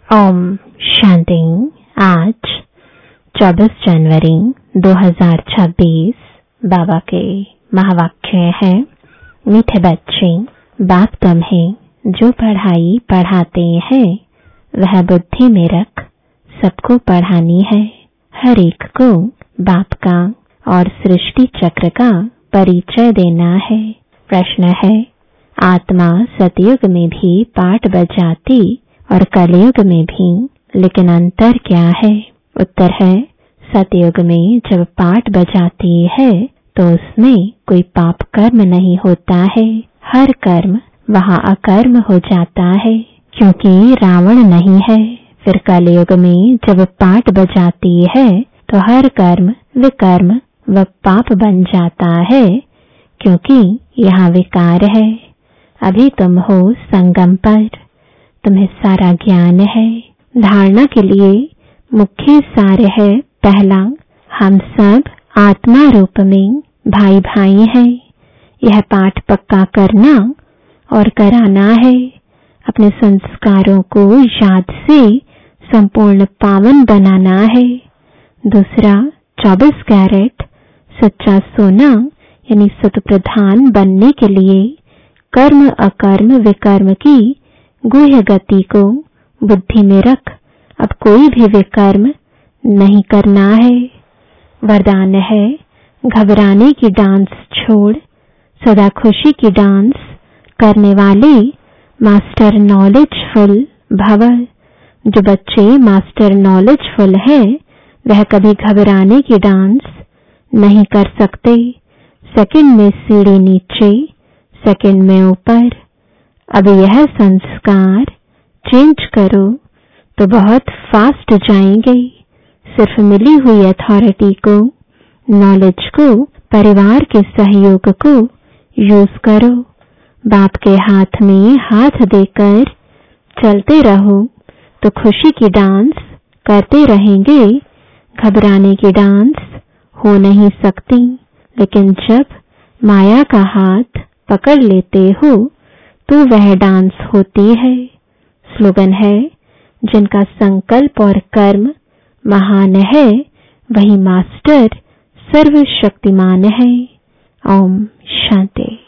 ओम शांति। आज 24 जनवरी 2026 बाबा के महावाक्य है। मीठे बच्चे, बाप तुम है जो पढ़ाई पढ़ाते हैं, वह बुद्धि में रख सबको पढ़ानी है। हर एक को बाप का और सृष्टि चक्र का परिचय देना है। प्रश्न है, आत्मा सतयुग में भी पाठ बजाती और कलयुग में भी, लेकिन अंतर क्या है? उत्तर है, सतयुग में जब पाठ बजाती है तो उसमें कोई पाप कर्म नहीं होता है। हर कर्म वहाँ अकर्म हो जाता है क्योंकि रावण नहीं है। फिर कलयुग में जब पाठ बजाती है तो हर कर्म विकर्म व पाप बन जाता है क्योंकि यहाँ विकार है। अभी तुम हो संगम पर, तुम्हें सारा ज्ञान है। धारणा के लिए मुख्य सार है, पहला, हम सब आत्मा रूप में भाई भाई हैं। यह पाठ पक्का करना और कराना है। अपने संस्कारों को याद से संपूर्ण पावन बनाना है। दूसरा, 24 कैरेट सच्चा सोना यानी सत प्रधान बनने के लिए कर्म अकर्म विकर्म की गुह्य गति को बुद्धि में रख अब कोई भी विकर्म नहीं करना है। वरदान है, घबराने की डांस छोड़ सदा खुशी की डांस करने वाले मास्टर नॉलेजफुल भव। जो बच्चे मास्टर नॉलेजफुल है वह कभी घबराने की डांस नहीं कर सकते। सेकंड में सीढ़ी नीचे, सेकंड में ऊपर। अब यह संस्कार चेंज करो तो बहुत फास्ट जाएंगे। सिर्फ मिली हुई अथॉरिटी को, नॉलेज को, परिवार के सहयोग को यूज करो। बाप के हाथ में हाथ देकर चलते रहो तो खुशी की डांस करते रहेंगे। घबराने की डांस हो नहीं सकती, लेकिन जब माया का हाथ पकड़ लेते हो तो वह डांस होती है। स्लोगन है, जिनका संकल्प और कर्म महान है वही मास्टर सर्वशक्तिमान है। ओम शांति।